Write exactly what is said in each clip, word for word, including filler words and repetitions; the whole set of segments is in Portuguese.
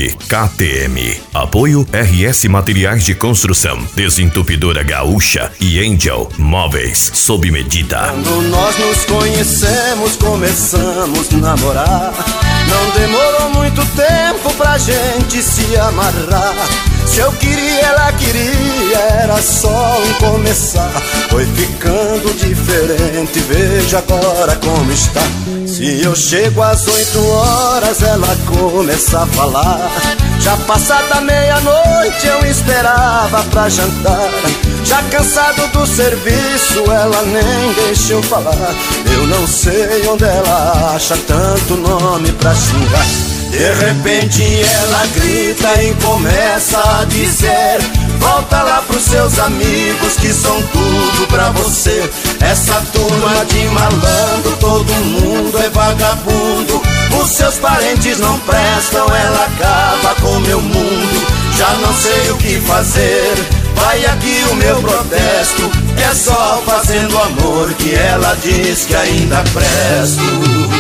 nove K T M. Apoio R S Materiais de Construção, Desentupidora Gaúcha e Angel Móveis sob medida. Quando nós nos conhecemos, começamos a namorar. Não demorou muito tempo pra gente se amarrar. Se eu queria, ela queria, era só um começar. Foi ficando diferente, veja agora como está. Se eu chego às oito horas, ela começa a falar. Já passada meia-noite eu esperava pra jantar. Já cansado do serviço, ela nem deixa eu falar. Eu não sei onde ela acha tanto nome pra xingar. De repente ela grita e começa a dizer: volta lá pros seus amigos que são tudo pra você. Essa turma de malandro, todo mundo é vagabundo. Os seus parentes não prestam, ela acaba com meu mundo. Já não sei o que fazer, vai aqui o meu protesto. É só fazendo amor que ela diz que ainda presto.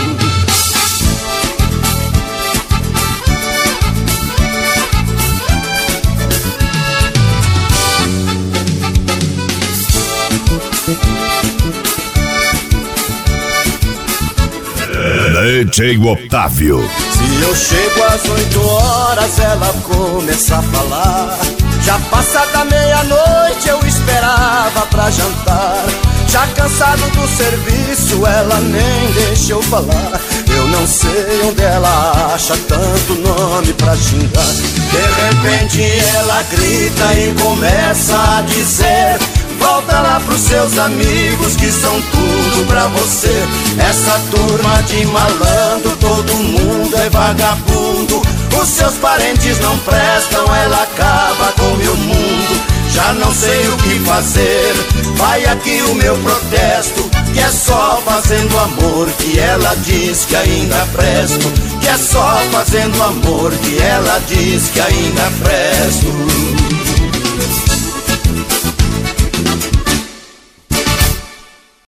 D J Otávio. Se eu chego às oito horas, ela começa a falar. Já passada meia-noite eu esperava pra jantar. Já cansado do serviço, ela nem deixa eu falar. Eu não sei onde ela acha tanto nome pra xingar. De repente ela grita e começa a dizer: volta lá pros seus amigos que são tudo pra você. Essa turma de malandro, todo mundo é vagabundo. Os seus parentes não prestam, ela acaba com meu mundo. Já não sei o que fazer, vai aqui o meu protesto. Que é só fazendo amor que ela diz que ainda presto. Que é só fazendo amor que ela diz que ainda presto.